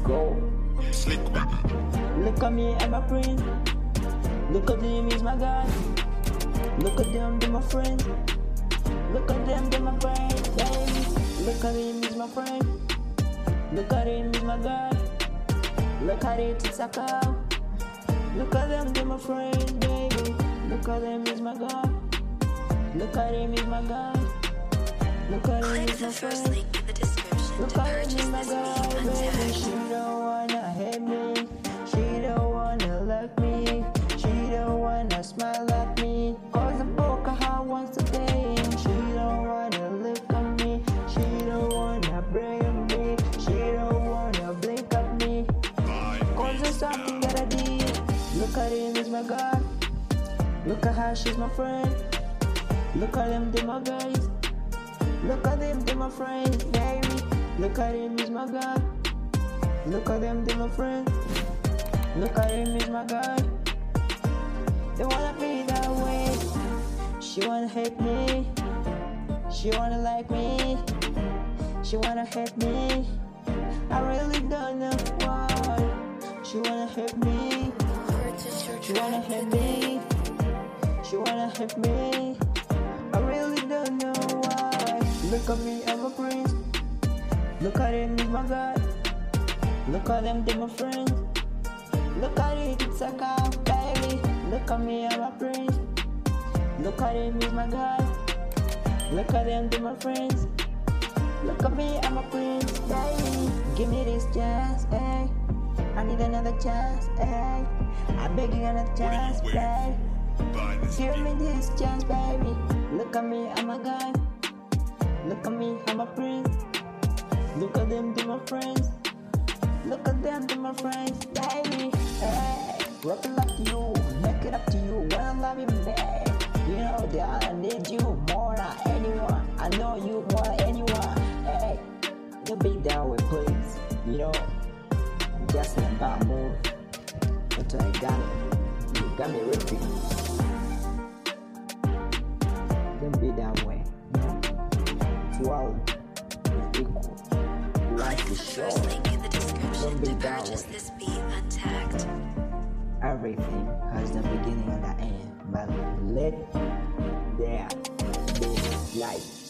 go. Look at me, I'm a friend. Look at them, he's my God. Look at them, they're my friend. Look at them, they're my friend, baby. Look at him, he's my friend. Look at him, he's my God. Look at it, it's a cow. Look at them, they're my friend, baby. Look at them, he's my God. Look at him, he's my God. Look at him, he's my friend. Look at him, he's my God, baby. She don't wanna hate me. She don't wanna like me. She don't wanna smile at me. Cause I broke her heart once again. She don't wanna look at me. She don't wanna bring me. She don't wanna blink at me. Cause there's something that I did. Look at him, he's my God. Look at her, she's my friend. Look at them, they're my guys. Look at them, they're my friends, baby. Look at him, he's my God. Look at them, they're my friends. Look at him, he's my God. They wanna be that way. She wanna hate me. She wanna like me. She wanna hate me. I really don't know why. She wanna hate me. She wanna hate me. She wanna hate me. I really don't know why. Look at me, I'm a prince. Look at him, he's my God. Look at them, they're my friends. Look at it, it's a cow, baby. Look at me, I'm a prince. Look at him, he's my God. Look at them, they're my friends. Look at me, I'm a prince, baby. Give me this chance, hey. I need another chance, hey. I beg you another chance, baby. Give me this chance, baby. Look at me, I'm a guy. Look at me, I'm a prince. Look at them, they're my friends. Look at them, they're my friends, baby. Hey, rock it up to you, make it up to you. When I love you, babe. You know that I need you more than anyone. I know you more than anyone. Hey, don't be that way, please. You know, just in a bad mood. Until I got it. You got me ripping. Don't be that way. You know, to all is equal. Life is short. Don't be that way. Everything has the beginning and the end, but let there be light.